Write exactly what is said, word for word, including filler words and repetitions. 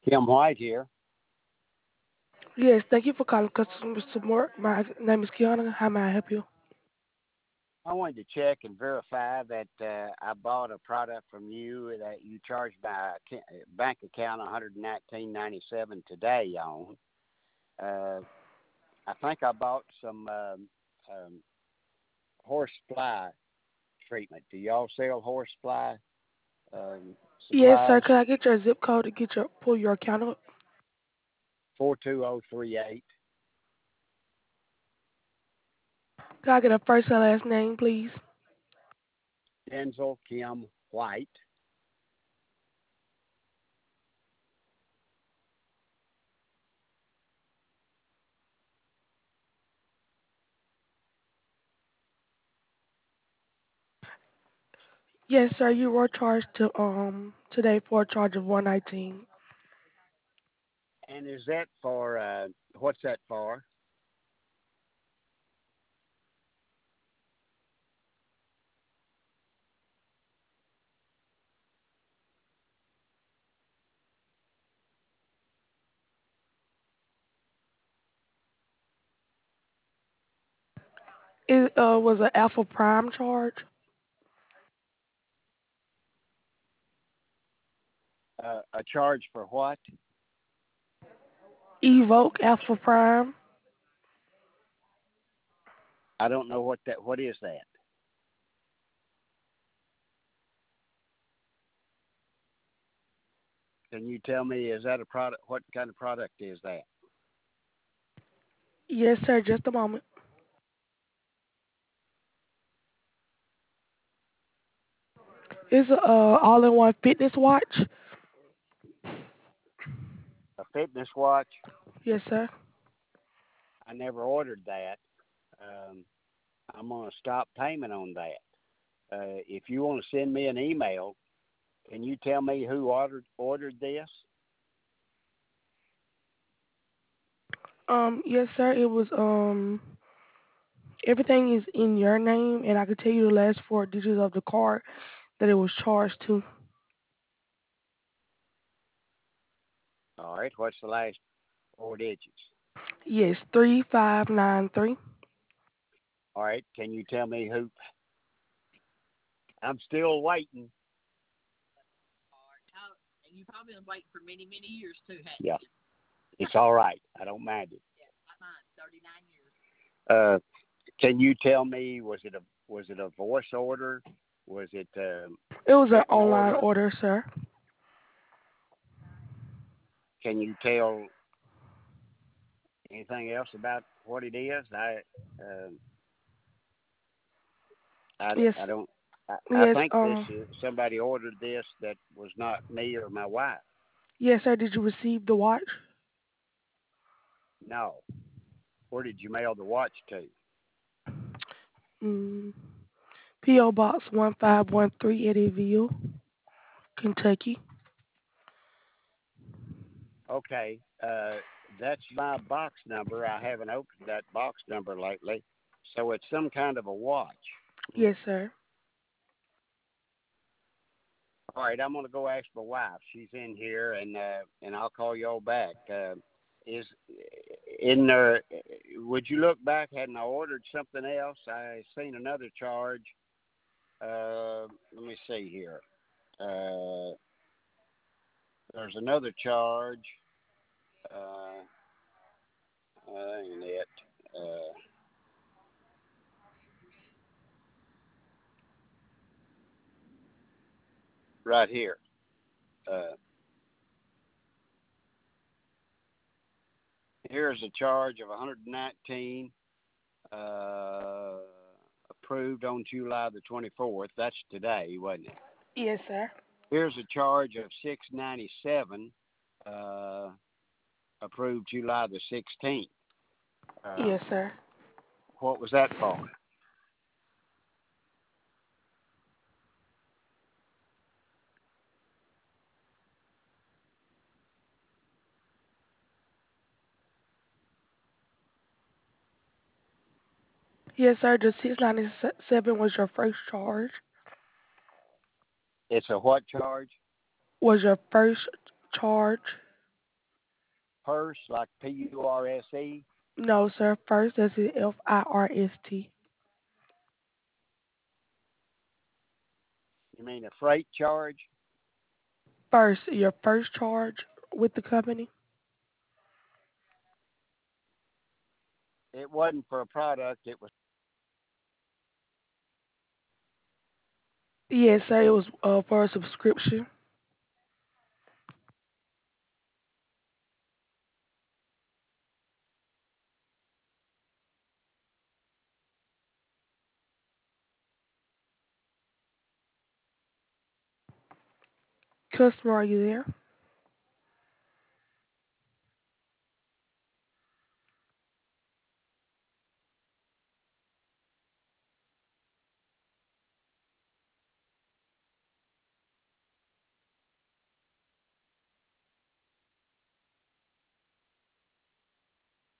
Kim White here. Yes, thank you for calling customer support. My name is Kiana. How may I help you? I wanted to check and verify that uh, I bought a product from you that you charged my acc- bank account one hundred nineteen ninety seven today on. Uh, I think I bought some um, um, horse fly treatment. Do y'all sell horse fly um, Yes, sir. supplies? Could I get your zip code to get your pull your account up? four two zero three eight. Could I get a first and last name, please? Denzel Kim White. Yes, sir. You were charged to um today for a charge of one nineteen. And is that for, uh, what's that for? It uh was an Alpha Prime charge. Uh, a charge for what? Evoke Alpha Prime. I don't know what that. What is that? Can you tell me? Is that a product? What kind of product is that? Yes, sir. Just a moment. It's a uh, all-in-one fitness watch. A fitness watch? Yes, sir. I never ordered that. Um, I'm gonna stop payment on that. Uh, if you want to send me an email, can you tell me who ordered ordered this? Um, yes, sir. It was um everything is in your name, and I can tell you the last four digits of the card that it was charged to. All right. What's the last four digits? Yes, three five nine three. All right. Can you tell me who? I'm still waiting. Yeah, it's all right. I don't mind it. Uh, can you tell me, was it a was it a voice order? Was it um, It was an written online order? order, sir. Can you tell anything else about what it is? I um, I, Yes, I don't. I, I yes, think this um, is, somebody ordered this that was not me or my wife. yes, sir. Did you receive the watch? No. Where did you mail the watch to? Mm, P O Box one five one three, Eddyville, Kentucky. Okay. Uh, that's my box number. I haven't opened that box number lately, so it's some kind of a watch. Yes, sir. All right, I'm gonna go ask my wife. She's in here, and uh, and I'll call y'all back. Uh, is in there? Would you look back? Hadn't I ordered something else? I seen another charge. Uh, let me see here. Uh, there's another charge. Uh, uh, ain't it? Uh, right here. Uh, Here's a charge of one hundred nineteen. Uh, approved on July the twenty-fourth. That's today, wasn't it? Yes, sir. Here's a charge of six ninety-seven, uh, approved July the sixteenth. Um, Yes, sir. what was that for? Yes, sir. The six ninety seven was your first charge. It's a what charge? Was your first charge? Purse, like P U R S E? No, sir. First, that's it. F I R S T. You mean a freight charge? First, your first charge with the company. It wasn't for a product. It was. Yes, sir. It was uh, for a subscription. Customer, are you there?